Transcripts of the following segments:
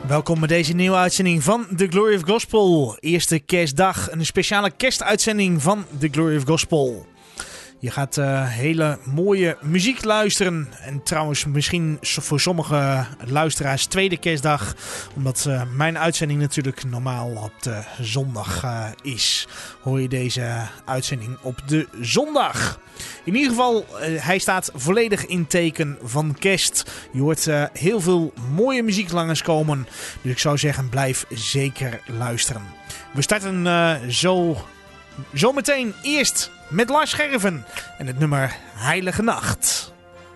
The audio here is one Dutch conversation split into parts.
Welkom bij deze nieuwe uitzending van The Glory of Gospel. Eerste kerstdag, een speciale kerstuitzending van The Glory of Gospel. Je gaat hele mooie muziek luisteren. En trouwens misschien voor sommige luisteraars tweede kerstdag. Omdat mijn uitzending natuurlijk normaal op de zondag is. Hoor je deze uitzending op de zondag. In ieder geval, hij staat volledig in teken van kerst. Je hoort heel veel mooie muziek langskomen. Dus ik zou zeggen, blijf zeker luisteren. We starten zo meteen eerst met Lars Scherven en het nummer Heilige Nacht.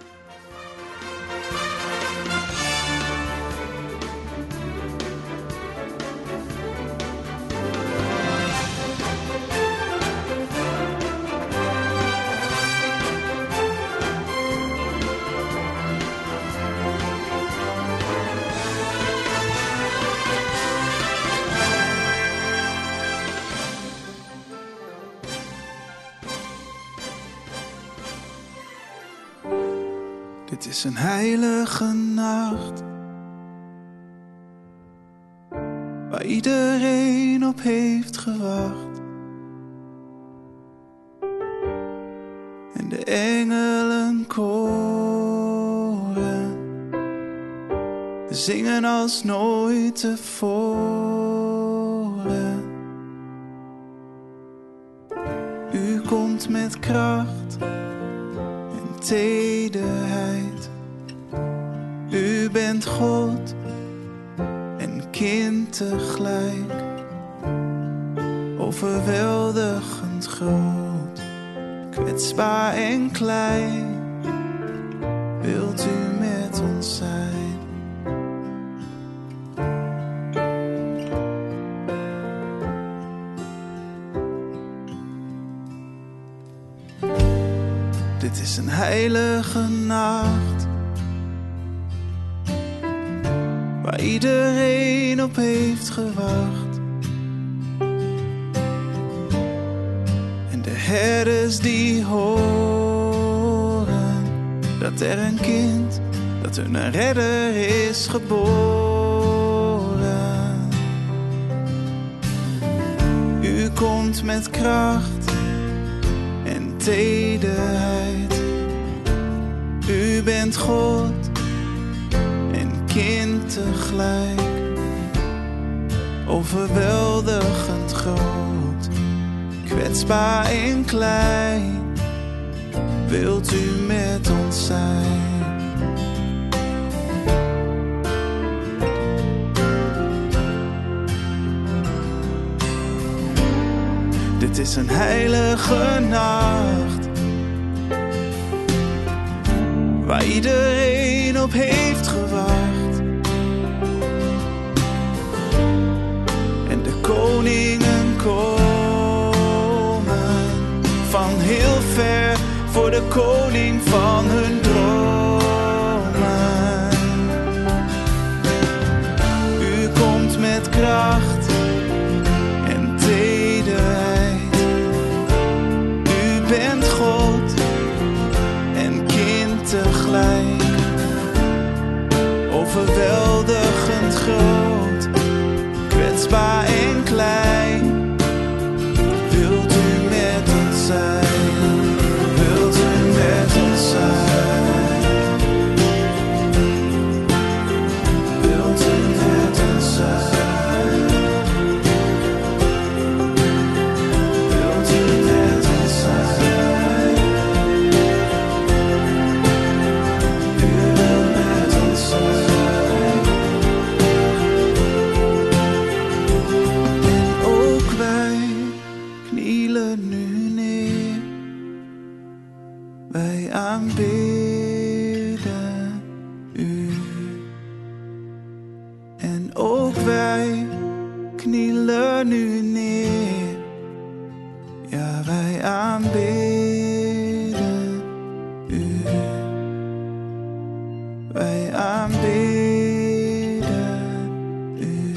Het is een heilige nacht, waar iedereen op heeft gewacht. En de engelen koren zingen als nooit tevoren. U komt met kracht en tederheid. U bent God en kind tegelijk, overweldigend groot, kwetsbaar en klein. Wilt u met ons zijn? Dit is een heilige nacht, waar iedereen op heeft gewacht. En de herders die horen dat er een kind, dat hun een redder is geboren. U komt met kracht en tederheid. U bent God en kind tegelijk, overweldigend groot, kwetsbaar en klein. Wilt u met ons zijn? Dit is een heilige nacht, waar iedereen op heeft gewacht. En de koningen komen van heel ver voor de koning van hun dromen. U komt met kracht en tederheid. U bent God en kind tegelijk, overweldigend groot, kwetsbaar en klein. Wilt u met ons zijn? Wilt u met ons zijn? Wilt u met ons zijn? Wilt u met ons zijn? U wilt met ons zijn. En ook wij knielen nu neer. Wij aanbidden u. En ook wij knielen nu neer. Ja, wij aanbidden u. Wij aanbidden u.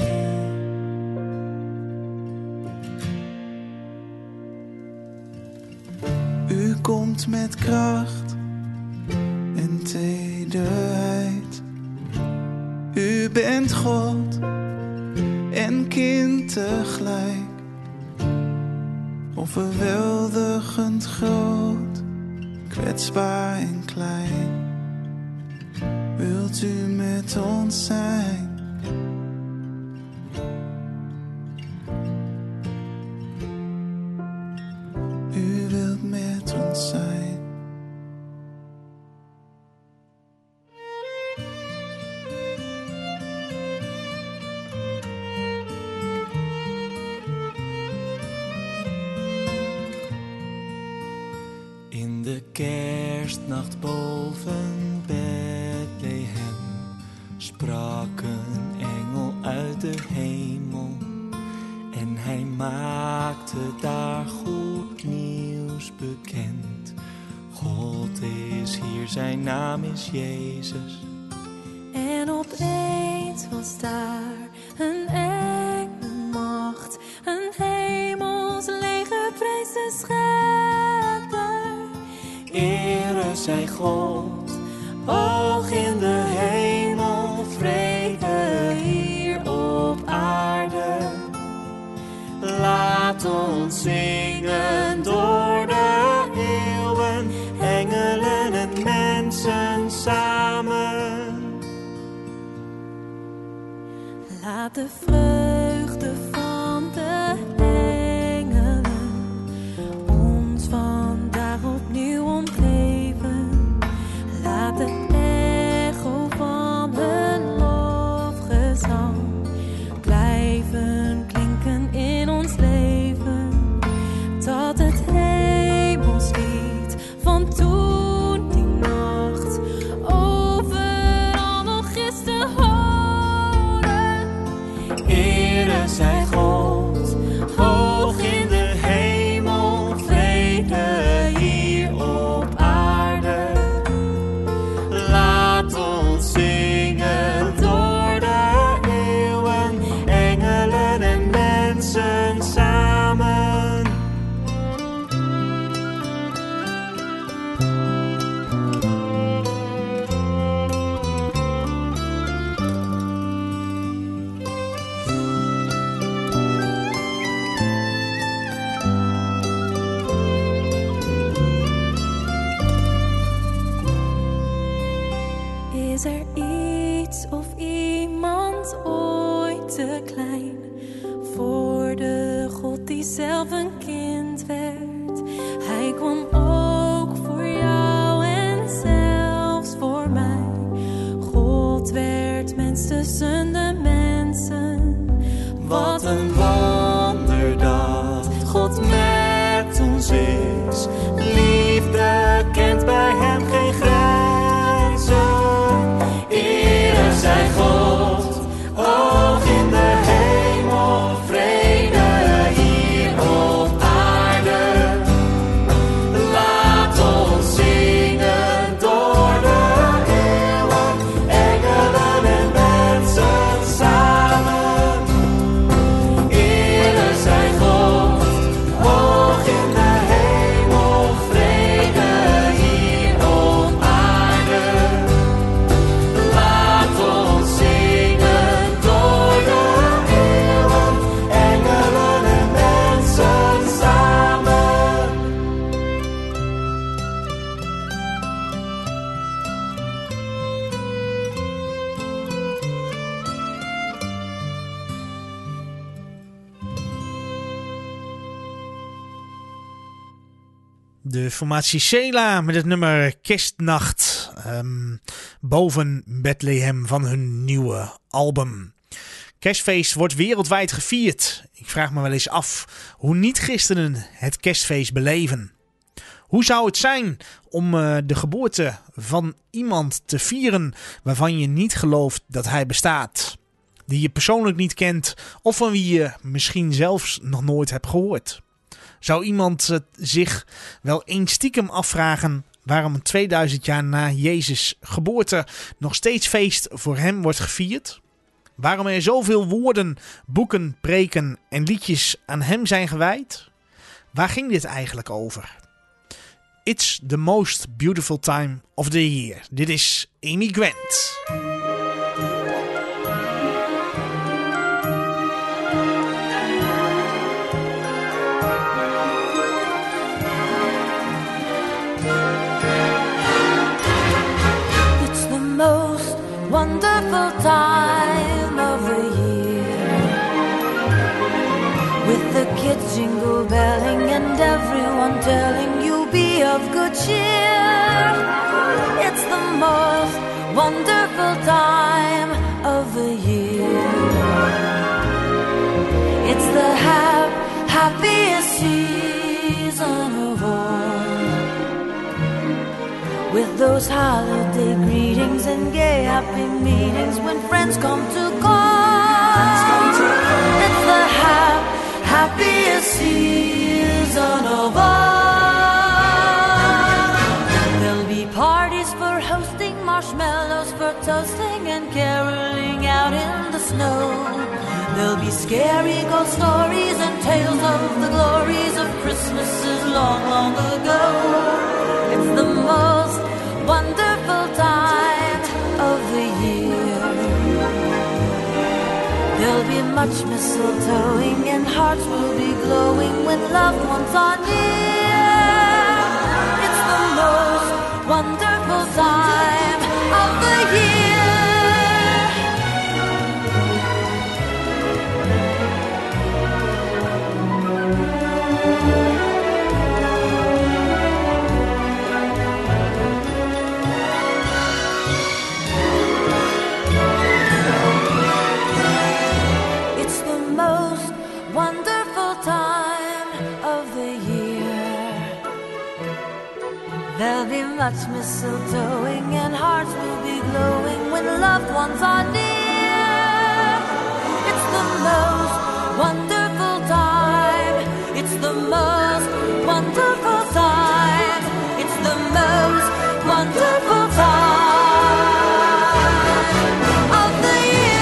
U komt met kracht en tederheid. U bent God en kind tegelijk, overweldigend groot, kwetsbaar en klein. Wilt u met ons zijn? U wilt met ons zijn. In de kerstnacht boven Bethlehem sprak een engel uit de hemel en hij maakte daar goed nieuws bekend. God is hier, zijn naam is Jezus. En opeens was daar een engelenmacht, een hemels leger prees de Schepper. Ere zij God, hoog in de hemel, vrede hier op aarde. Laat ons zingen door de eeuwen, engelen en mensen samen. Laat de vreugde van de engelen ons vandaag opnieuw omgeven. Laat het echo van hun lofgezang blijven klinken in ons leven. Dat het hemelslied van toen die nacht overal nog is te horen. Ere zij God, hoog in de hemel, vrede hier op aarde. Laat ons zingen door de eeuwen, engelen en mensen samen. Is er iets of iemand ooit te klein voor de God die zelf een kind werd? Hij kwam ook voor jou en zelfs voor mij. God werd mens tussen de mensen. Wat een wonder dat God met ons is. Liefde kent bij hem geen grenzen. Ere zij God, hoog in de hemel, vrede hier op aarde. Laat ons zingen door de eeuwen, engelen en mensen samen. Ere zij God, hoog in de hemel, vrede hier op aarde. Laat ons zingen door de eeuwen, engelen en mensen samen. De formatie Sela met het nummer Kerstnacht boven Bethlehem van hun nieuwe album. Kerstfeest wordt wereldwijd gevierd. Ik vraag me wel eens af hoe niet-christenen het kerstfeest beleven. Hoe zou het zijn om de geboorte van iemand te vieren waarvan je niet gelooft dat hij bestaat? Die je persoonlijk niet kent of van wie je misschien zelfs nog nooit hebt gehoord? Zou iemand zich wel eens stiekem afvragen waarom 2000 jaar na Jezus' geboorte nog steeds feest voor hem wordt gevierd? Waarom er zoveel woorden, boeken, preken en liedjes aan hem zijn gewijd? Waar ging dit eigenlijk over? It's the most beautiful time of the year. Dit is Amy Grant. kids jingle belling and everyone telling you be of good cheer. It's the most wonderful time of the year. It's the happiest season of all, with those holiday greetings and gay happy meetings when friends come to call. It's the happiest season of all. There'll be parties for hosting, marshmallows for toasting, and caroling out in the snow. There'll be scary ghost stories and tales of the glories of Christmases long, long ago. It's the most wonderful time of the year. There'll be much mistletoeing and hearts will be glowing when loved ones are near. It's the most wonderful time of the year. There'll be much mistletoeing and hearts will be glowing when loved ones are near. It's the most wonderful time. It's the most wonderful time. It's the most wonderful time of the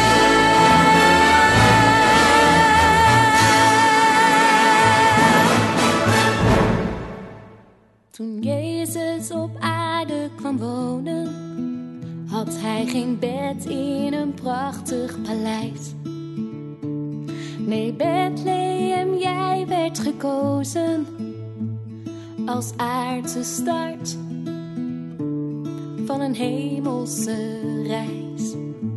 year. Toen Jezus op aarde kwam wonen, had hij geen bed in een prachtig paleis. Nee, Bethlehem, jij werd gekozen als aardse start van een hemelse reis.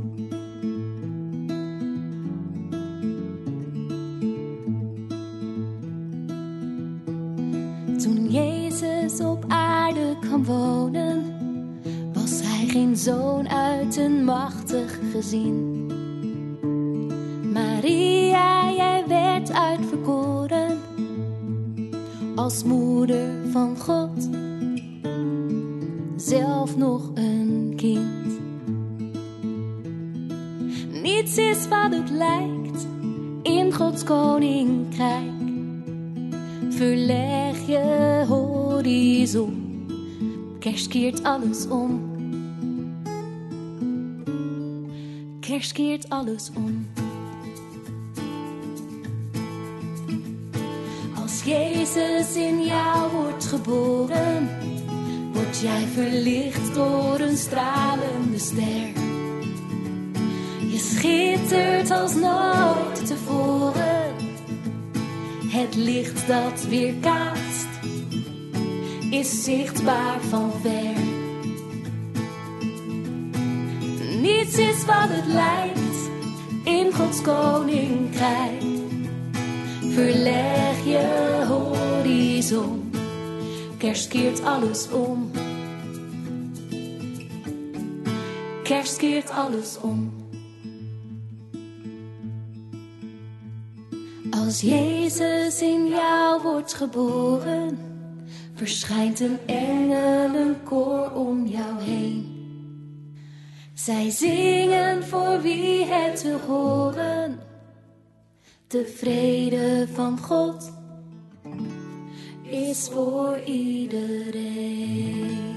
Toen Jezus op aarde kwam wonen, was hij geen zoon uit een machtig gezin. Maria, jij werd uitverkoren als moeder van God, zelf nog een kind. Niets is wat het lijkt in Gods koninkrijk. Verleg je horizon, kerst keert alles om. Kerst keert alles om. Als Jezus in jou wordt geboren, word jij verlicht door een stralende ster. Je schittert als nooit tevoren. Het licht dat weerkaatst is zichtbaar van ver. Niets is wat het lijkt in Gods koninkrijk. Verleg je horizon, kerst keert alles om. Kerst keert alles om. Als Jezus in jou wordt geboren, verschijnt een engelenkoor om jou heen. Zij zingen voor wie het wil horen, de vrede van God is voor iedereen.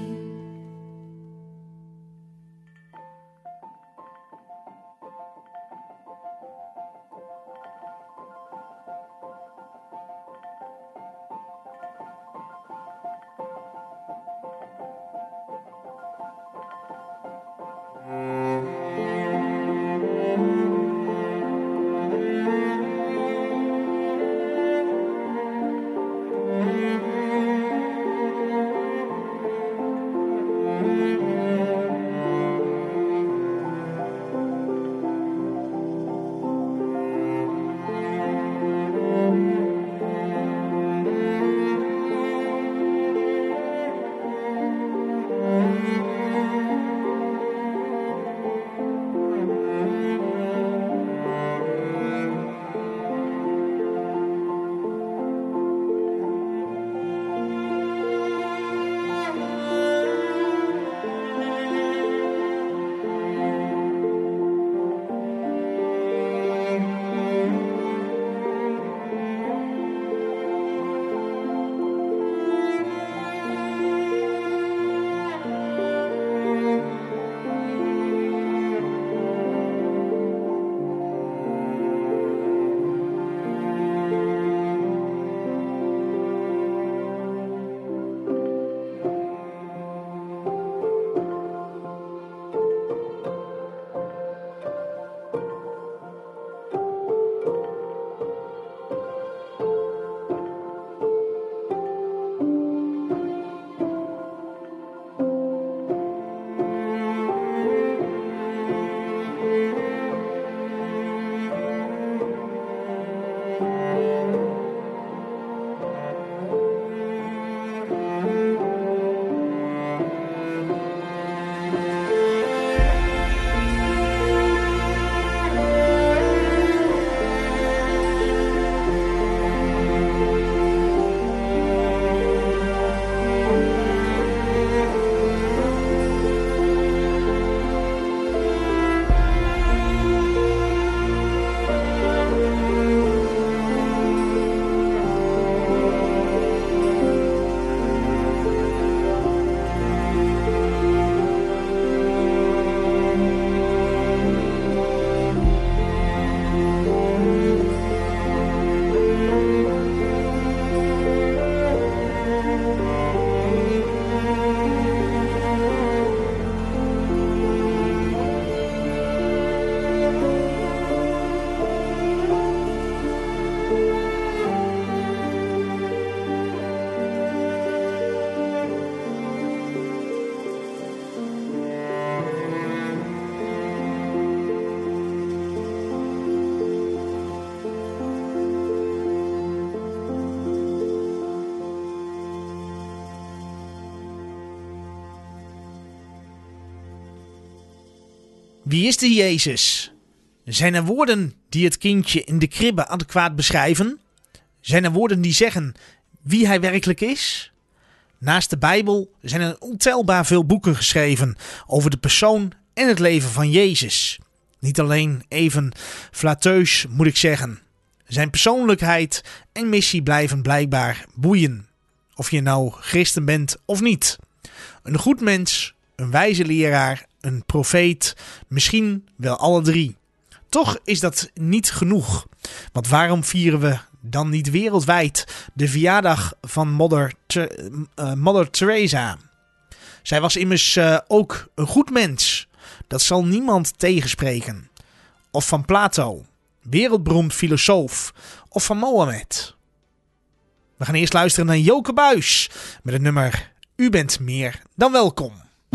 Wie is de Jezus? Zijn er woorden die het kindje in de kribbe adequaat beschrijven? Zijn er woorden die zeggen wie hij werkelijk is? Naast de Bijbel zijn er ontelbaar veel boeken geschreven over de persoon en het leven van Jezus. Niet alleen even flatteus, moet ik zeggen. Zijn persoonlijkheid en missie blijven blijkbaar boeien. Of je nou christen bent of niet. Een goed mens, een wijze leraar, een profeet, misschien wel alle drie. Toch is dat niet genoeg. Want waarom vieren we dan niet wereldwijd de verjaardag van Mother Teresa? Zij was immers ook een goed mens. Dat zal niemand tegenspreken. Of van Plato, wereldberoemd filosoof. Of van Mohammed. We gaan eerst luisteren naar Joke Buys met het nummer U bent meer dan welkom.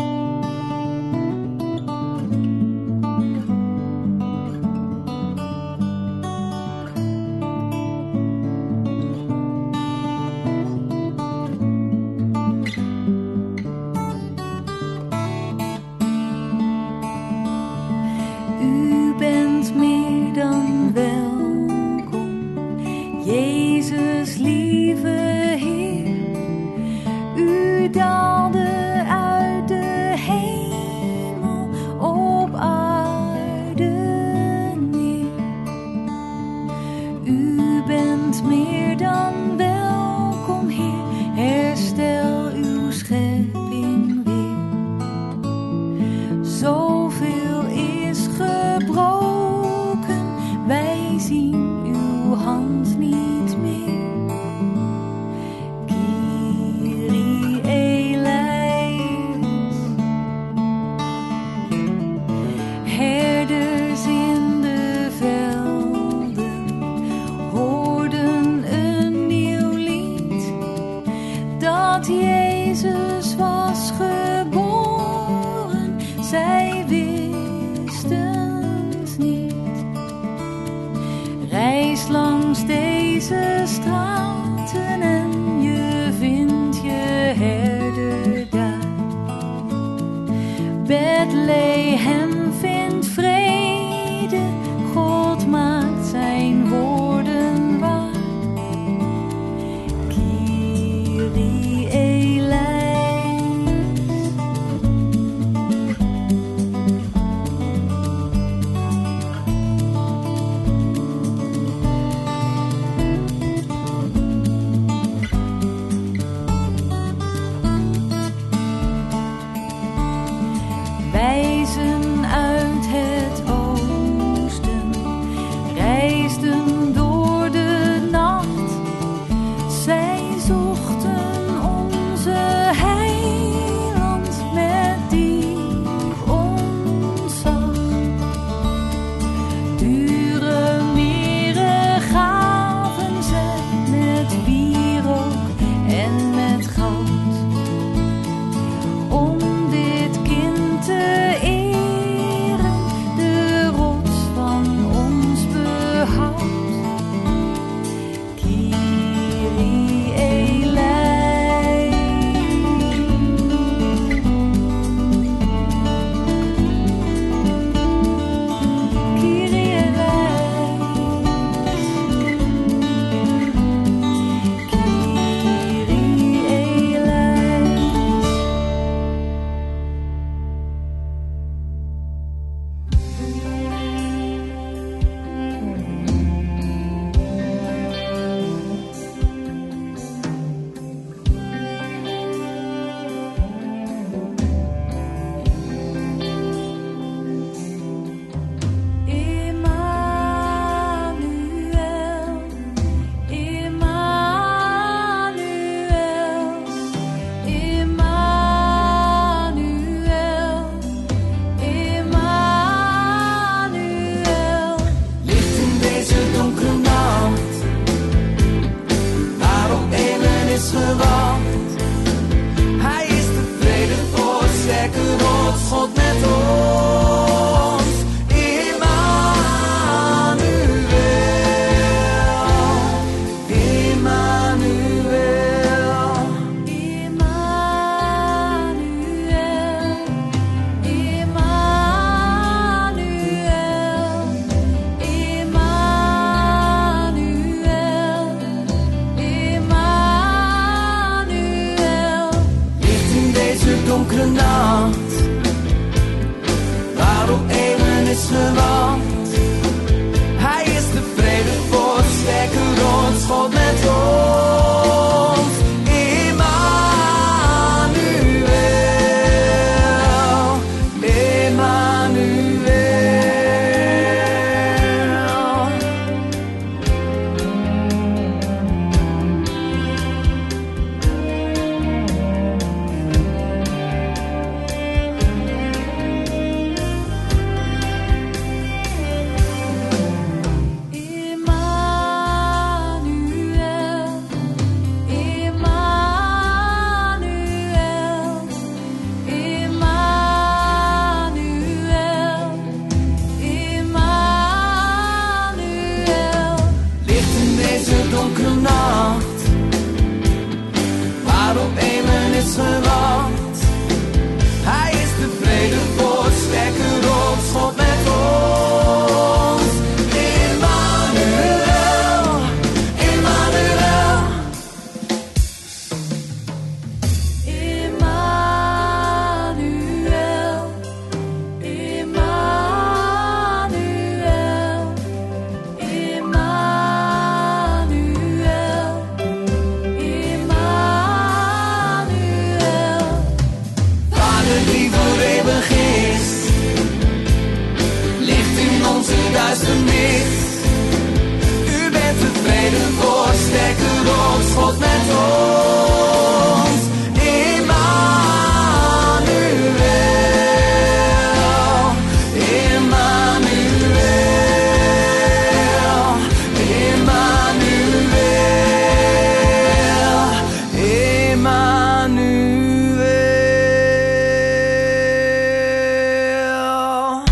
U bent meer dan welkom, Jezus lieve Heer. U daalde uit de hemel op aarde neer. U bent meer dan welkom, Heer. Herstel uw schepping weer. Zoveel is gebroken, wij zien uw hand niet meer. Kyrie eleis. Herders in de velden hoorden een nieuw lied, dat Jezus was geboren. Zij wisten het niet. Reis langs deze straten en je vindt je herder daar. Bethlehem vindt vrede, God maakt zijn woorden waar. Kyrie eleis. Wijzen uit het oosten reisden door de nacht. Zij zochten onze heiland met diep ontzag. Dure meren gaven zij met wierook en met goud. Om dit kind te eren, de rots van ons behoud. Kyrie eleis. Kyrie eleis. de nacht, waarop Emen is gewacht. Hij is tevreden voor sterke rotsschot met ons. Emmanuel, Emmanuel. Emmanuel, Emmanuel, Emmanuel, Emmanuel. Vader die voor eeuwig is, licht in onze duisternis. U bent tevreden voor sterke rotsschot met ons. Emmanuel, Emmanuel, Emmanuel, Emmanuel.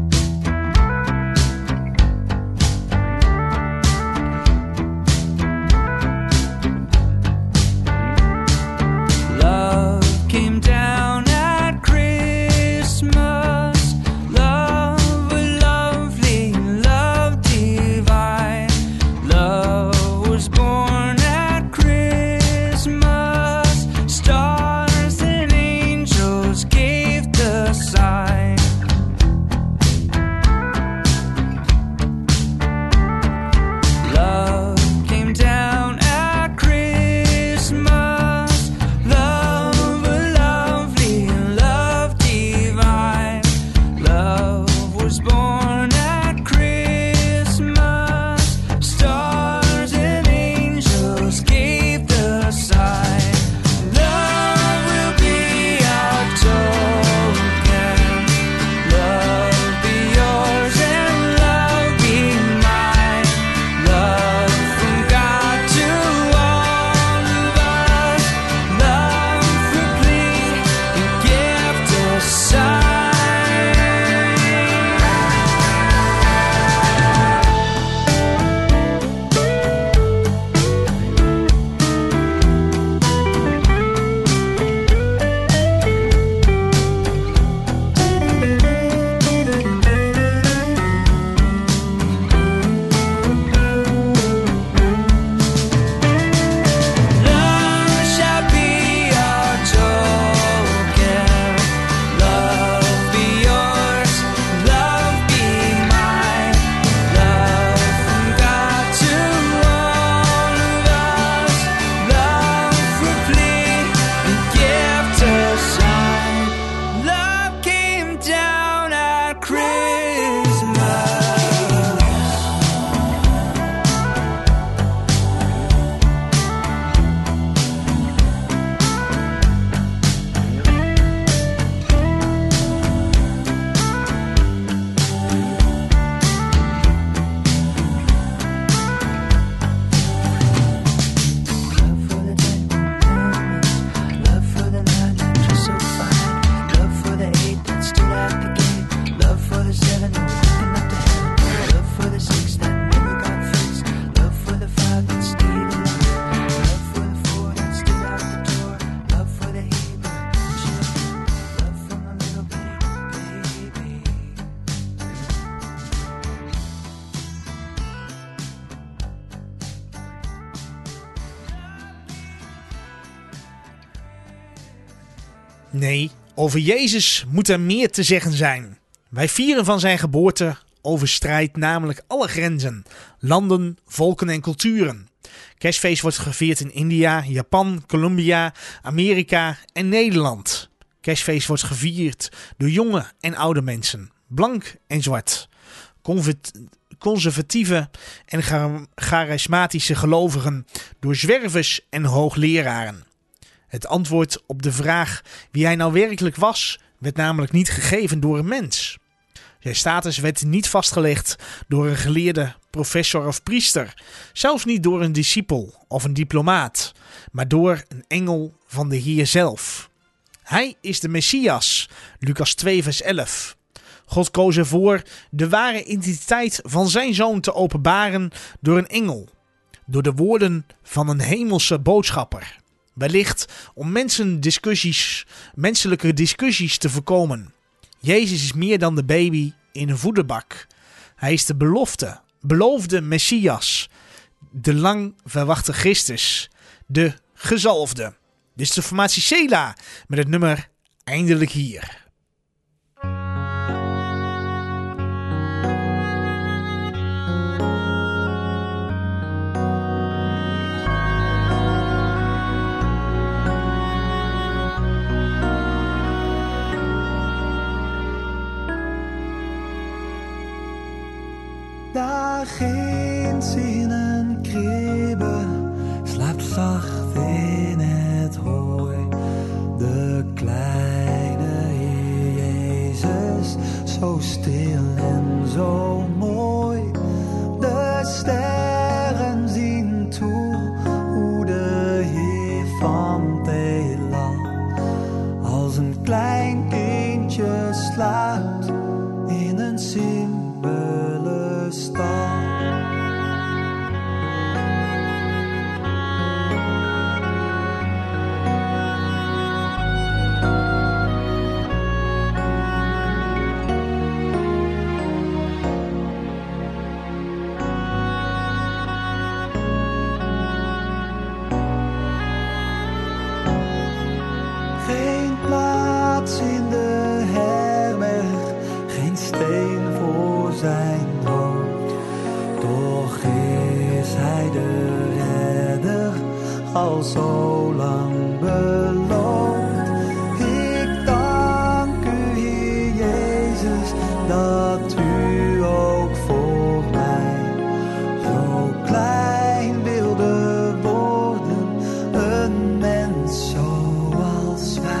Love came down at Christmas. Love was lovely, love divine. Love was born at Christmas. Stars and angels gave the sign. Love came down at Christmas. Love was lovely and love divine. Love was born at Christmas. Stars and angels gave the sign. Love will be our token. Love be yours and love be mine. Love from God to all of us. Love complete and gift of sign. Love shall be our token. Love be yours, love be mine. Love from God to all of us. Love complete and gift of sign. Love came down at Christmas. Love for the 10 commandments, love for the 9 that dress so fine, love for the 8 that stood at the gate, love for the 7 that was looking up to heaven, love for the 6 that never got fixed, love for the 5 that stayed alive, love for the 4 that stood out the door, love for the Hebrew, love for my little baby. Nee, over Jezus moet er meer te zeggen zijn. Wij vieren van zijn geboorte overstrijdt namelijk alle grenzen, landen, volken en culturen. Kerstfeest wordt gevierd in India, Japan, Colombia, Amerika en Nederland. Kerstfeest wordt gevierd door jonge en oude mensen, blank en zwart, conservatieve en charismatische gelovigen, door zwervers en hoogleraren. Het antwoord op de vraag wie hij nou werkelijk was, werd namelijk niet gegeven door een mens. Zijn status werd niet vastgelegd door een geleerde, professor of priester, zelfs niet door een discipel of een diplomaat, maar door een engel van de Heer zelf. Hij is de Messias, Lucas 2 vers 11. God koos ervoor de ware identiteit van zijn zoon te openbaren door een engel. door de woorden van een hemelse boodschapper. Wellicht om menselijke discussies te voorkomen. Jezus is meer dan de baby in een voederbak. Hij is de beloofde Messias. De lang verwachte Christus. De gezalfde. Dit is de formatie Sela met het nummer Eindelijk Hier. Daar ginds in een kribbe slaapt zacht in het hooi de kleine Heer Jezus, zo stil en zo mooi. De sterren zien toe hoe de Heer van het heelal als een klein kindje slaapt in een simpele stal. Geen plaats in de herberg, geen steen voor zijn hoofd. Toch is hij de redder al zo lang beloofd. Ik dank u, Heer Jezus, dat u ook voor mij zo klein wilde worden, een mens zoals wij.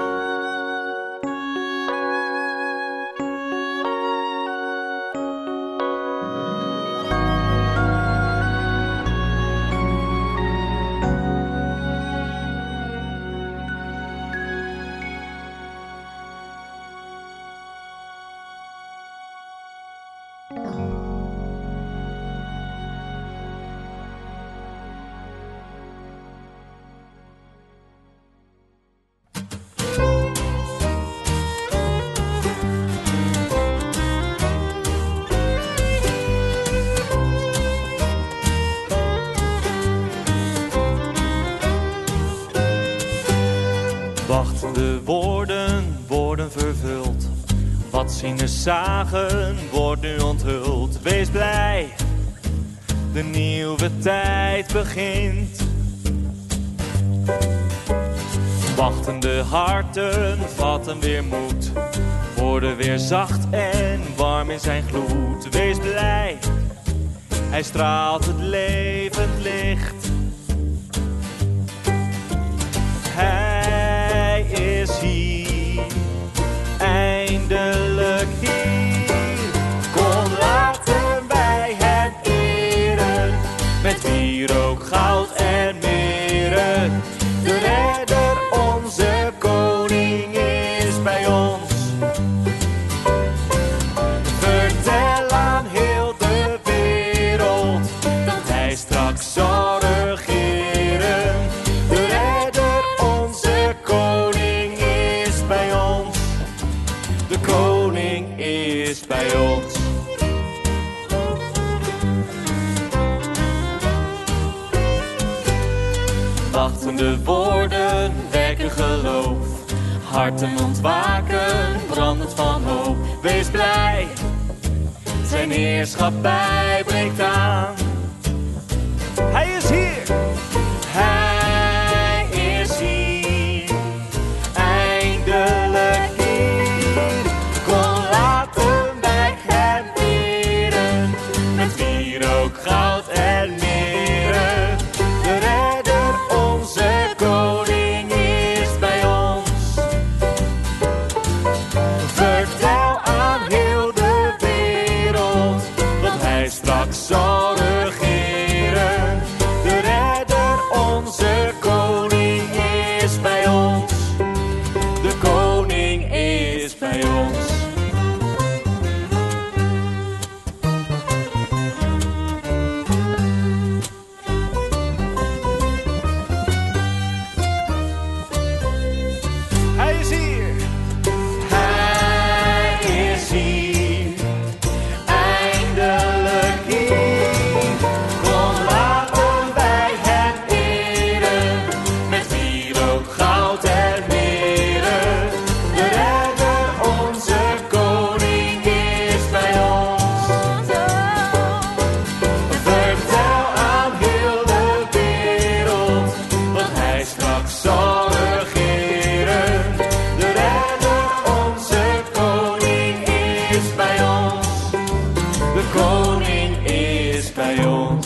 Wachtende woorden worden vervuld. Wat zieners zagen wordt nu onthuld. Wees blij, de nieuwe tijd begint. Wachtende harten vatten weer moed. Worden weer zacht en warm in zijn gloed. Wees blij, hij straalt het levend licht. Hij is hier, eindelijk hier. Kom, laten wij hem eren, met wierook, goud en meren. De redder, onze koning, is bij ons. Vertel aan heel de wereld dat hij straks zal regeren. De redder, onze koning, is bij ons. De koning is bij ons. Wachtende woorden wekken geloof. Harten ontwaken, brandend van hoop. Wees blij, zijn heerschappij breekt aan. Hij is hier, hij is hier, eindelijk hier. Kom, laten wij hem eren, met wierook, goud en meren. De redder, onze koning, is bij ons. Vertel aan heel de wereld dat hij straks zal regeren. De redder, onze koning, is bij ons. De koning is bij ons. koning is bij ons.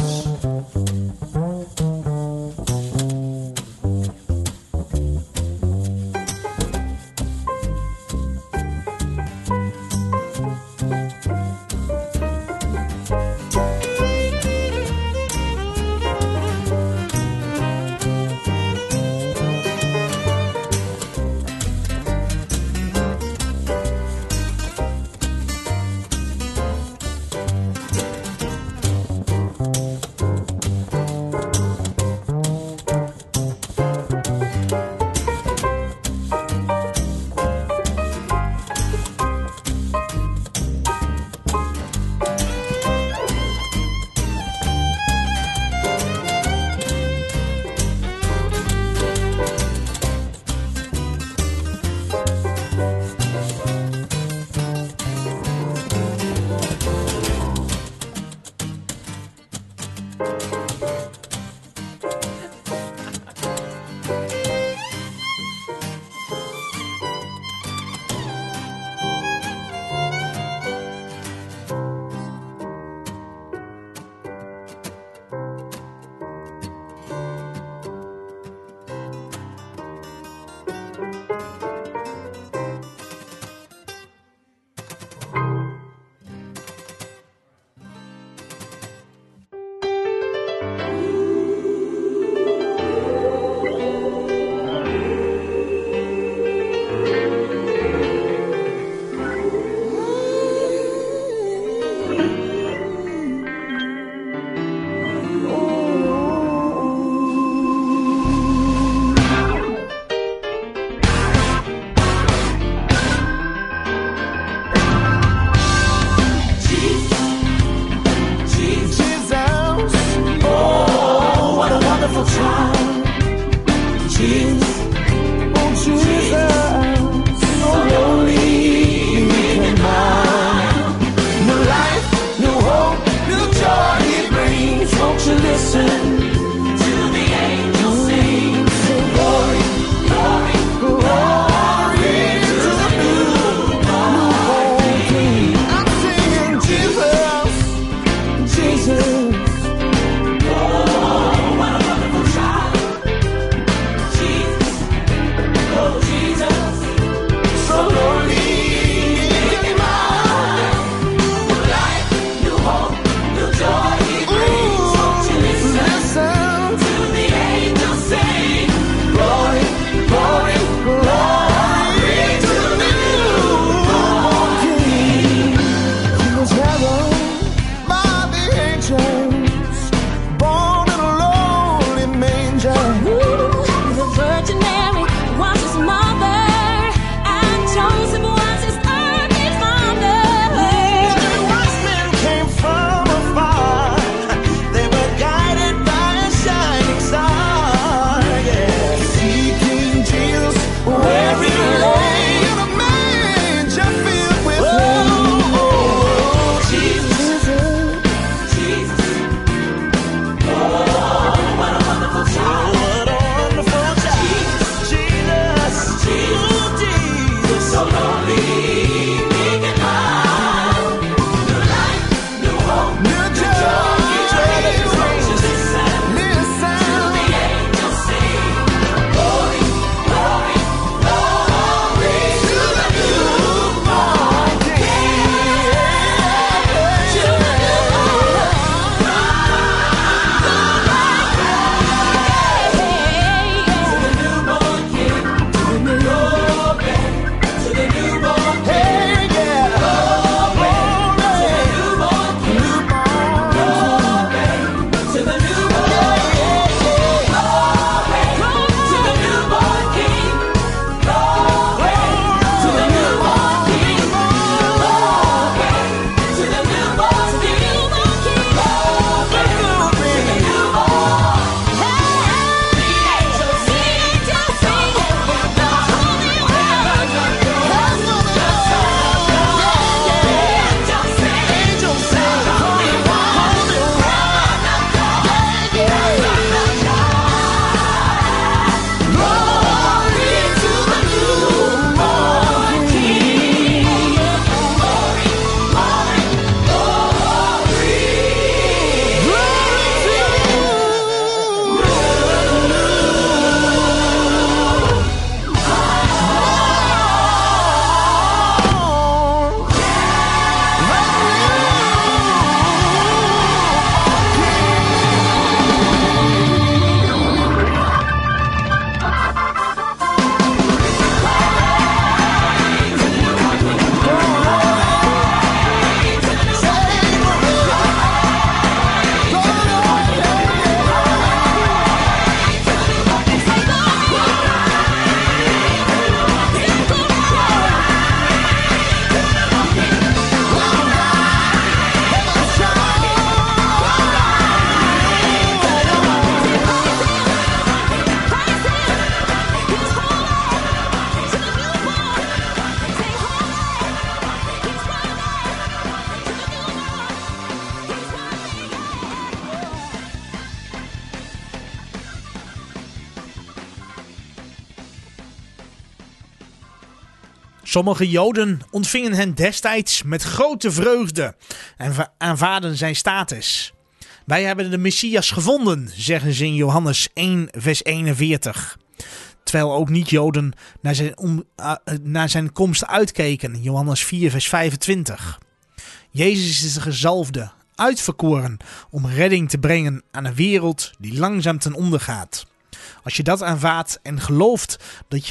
Sommige Joden ontvingen hen destijds met grote vreugde en aanvaarden zijn status. Wij hebben de Messias gevonden, zeggen ze in Johannes 1 vers 41. Terwijl ook niet-Joden naar zijn komst uitkeken, Johannes 4 vers 25. Jezus is de gezalfde, uitverkoren om redding te brengen aan een wereld die langzaam ten onder gaat. Als je dat aanvaardt en gelooft, heb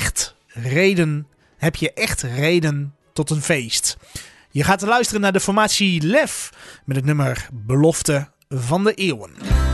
je echt reden tot een feest. Je gaat luisteren naar de formatie Lef met het nummer Belofte van de Eeuwen.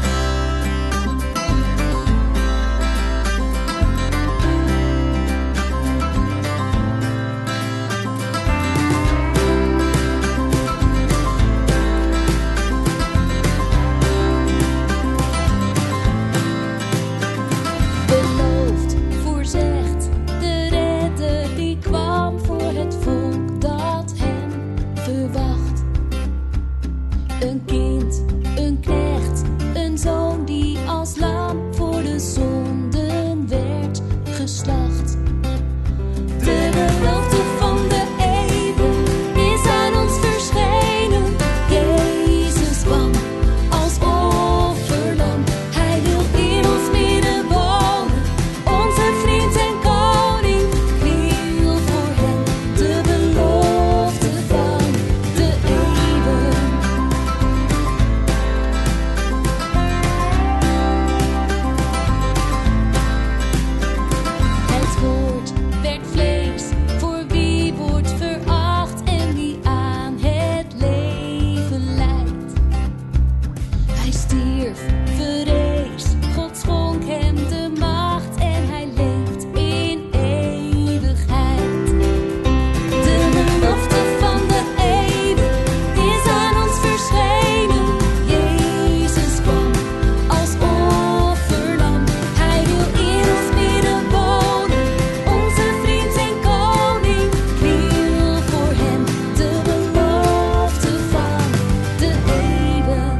Een kind, een knecht, een zoon die als lam voor de zonden werd geslacht. De belofte van de eeuwen is aan ons verschenen. Jezus kwam als offerlam. Hij wil in ons midden wonen, onze vriend en koning. Wil voor hem de belofte van de eeuwen. Het woord werd vlees, voor wie wordt veracht en wie aan het leven leidt. Hij stierf, verrees, God schonk hem de macht en hij leeft in eeuwigheid. De belofte van de eeuwen is aan ons verschenen. Jezus kwam als offerlam. Hij wil in ons midden wonen, onze vriend en koning. Wil voor hem de belofte van de eeuwen.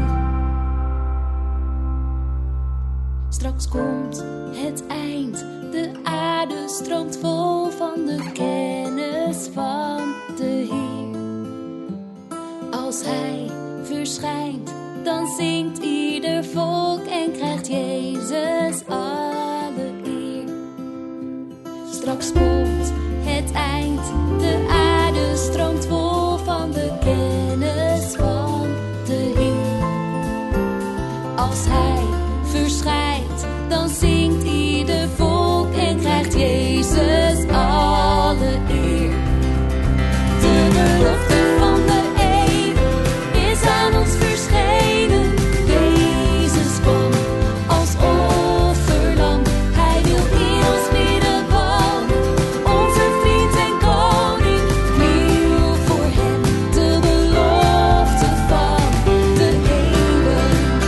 Straks komt het eind, de aarde stroomt vol van de kennis van de Heer. Als hij verschijnt, dan zingt ieder volk en krijgt Jezus alle eer. Straks komt het eind, de aarde stroomt vol van de kennis van de Heer. Als hij verschijnt, dan zingt ieder volk en krijgt Jezus alle eer. De belofte van de eeuwen is aan ons verschenen. Jezus kwam als offerlam. Hij wil in ons midden wonen, onze vriend en koning. Wil voor hem de belofte van de eeuwen.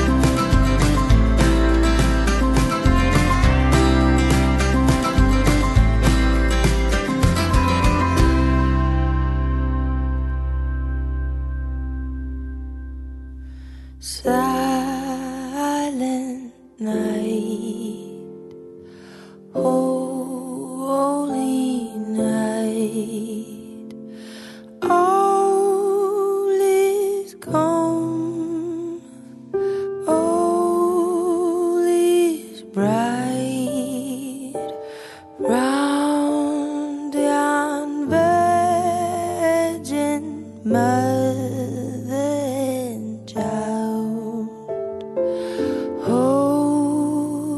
Silent night, holy night, all is gone, all is bright, round the virgin mother and child. Holy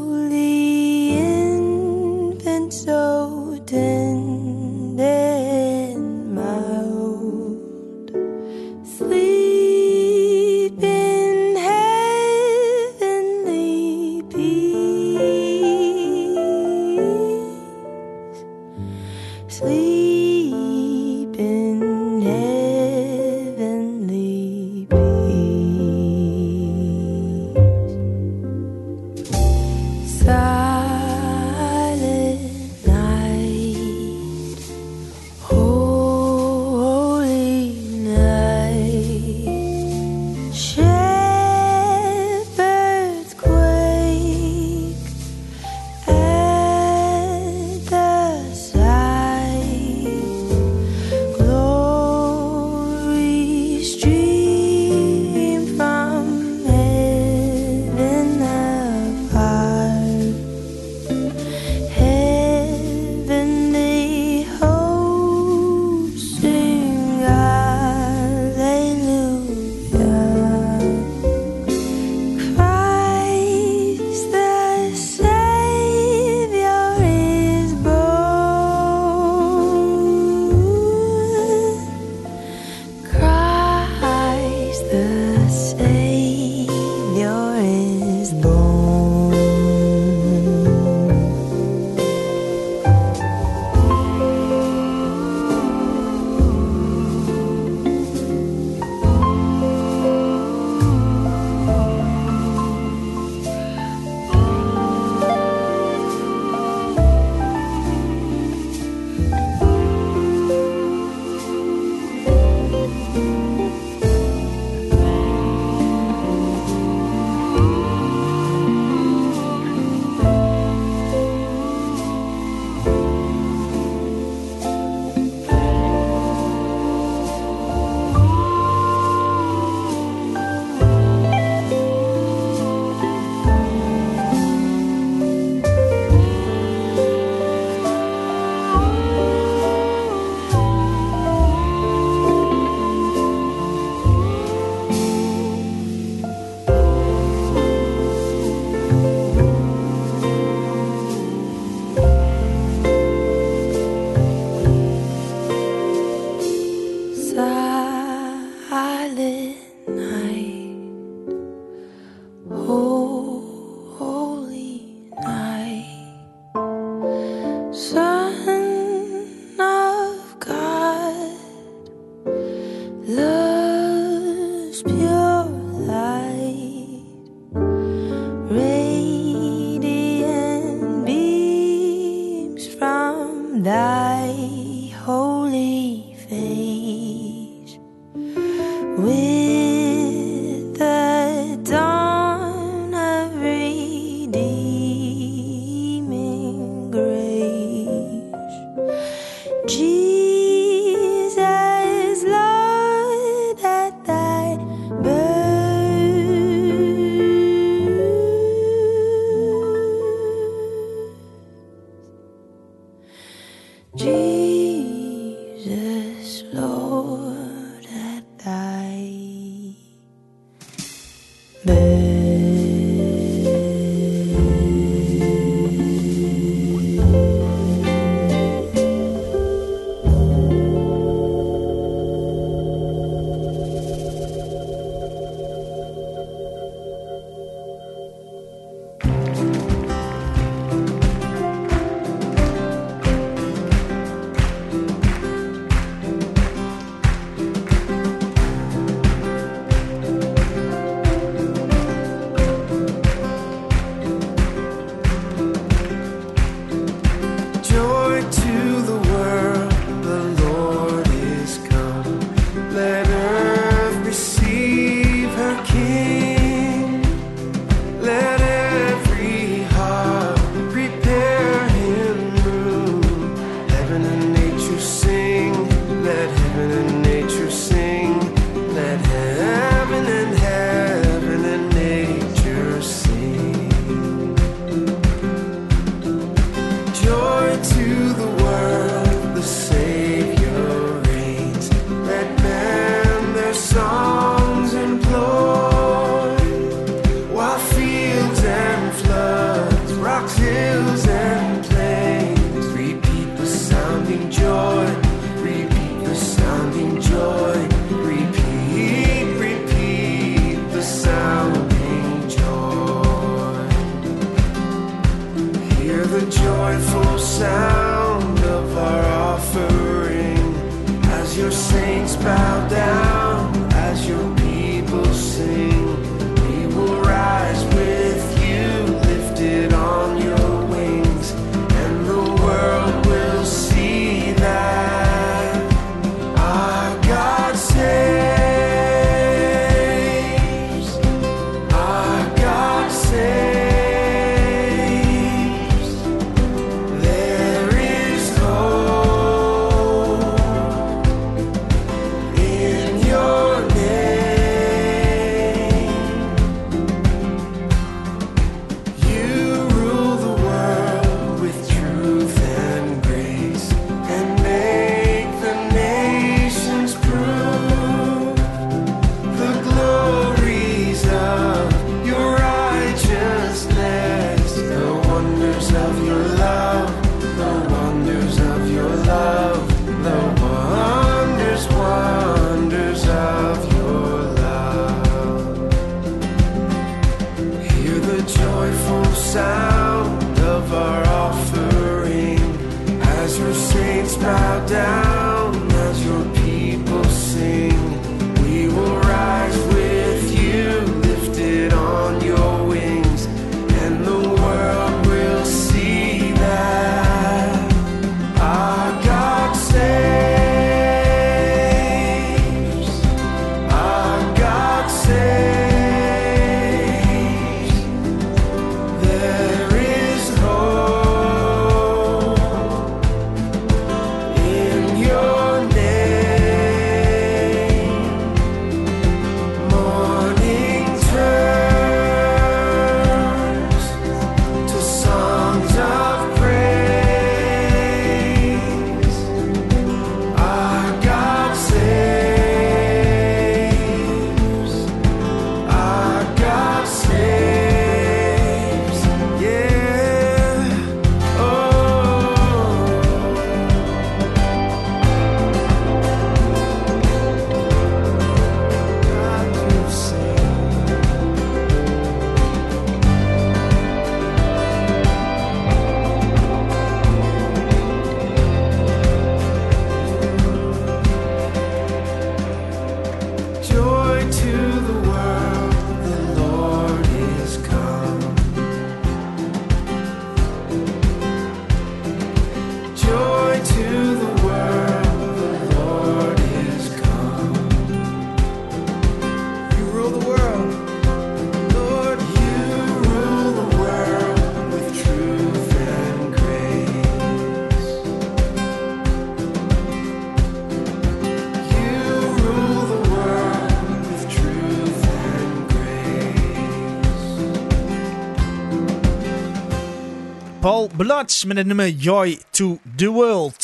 Paul Bloods met het nummer Joy to the World.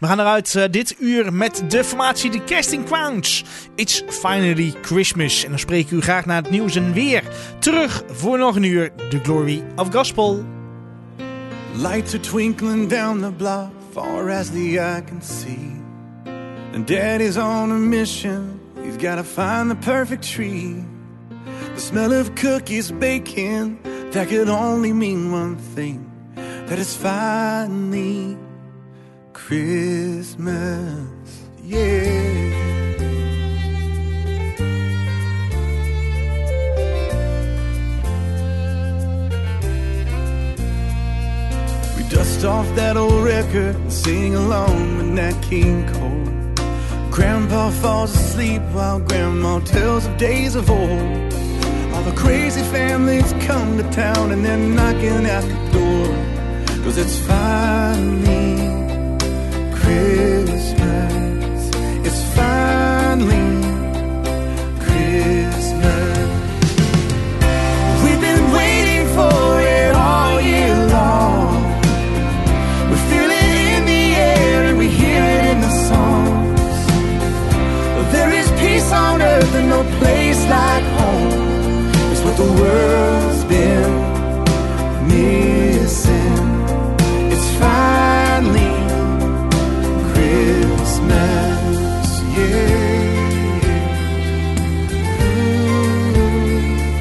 We gaan eruit dit uur met de formatie The Casting Crowns. It's Finally Christmas. En dan spreek ik u graag na het nieuws en weer terug voor nog een uur The Glory of Gospel. Lights are twinkling down the block, far as the eye can see. And Daddy's on a mission, he's gotta find the perfect tree. The smell of cookies baking, that could only mean one thing, that it's finally Christmas, yeah. We dust off that old record and sing along with Nat King Cole. Grandpa falls asleep while Grandma tells of days of old. All the crazy families come to town and they're knocking at the door, 'cause it's finally Christmas. It's finally Christmas. We've been waiting for it all year long. We feel it in the air and we hear it in the songs. There is peace on earth and no place like home. It's what the world's been missing. It's finally Christmas, yeah. Ooh.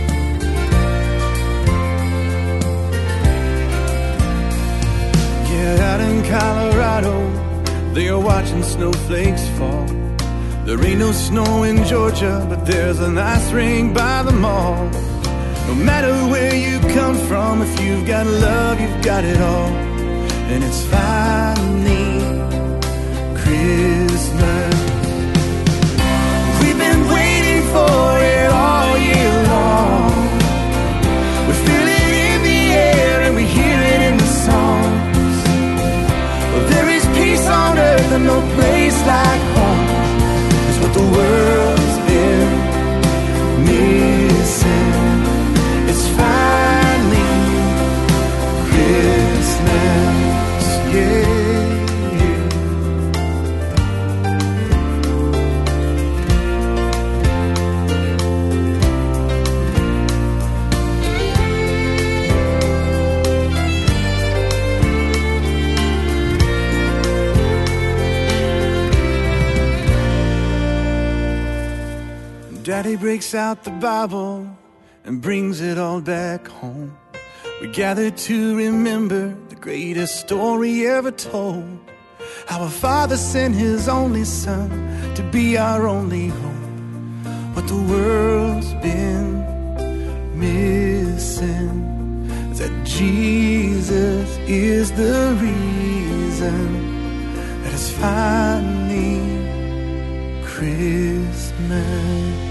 Yeah, out in Colorado, they are watching snowflakes fall. There ain't no snow in Georgia, but there's a nice ring by the mall. No matter where you come from, if you've got love, you've got it all. And it's finally Christmas. We've been waiting for it all year long. We feel it in the air and we hear it in the songs. Well, there is peace on earth and no place like home. It's what the world's been missing. It's finally Christmas, yeah. Daddy breaks out the Bible and brings it all back home. We gather to remember the greatest story ever told. How a father sent his only son to be our only hope. What the world's been missing is that Jesus is the reason that it's finally Christmas.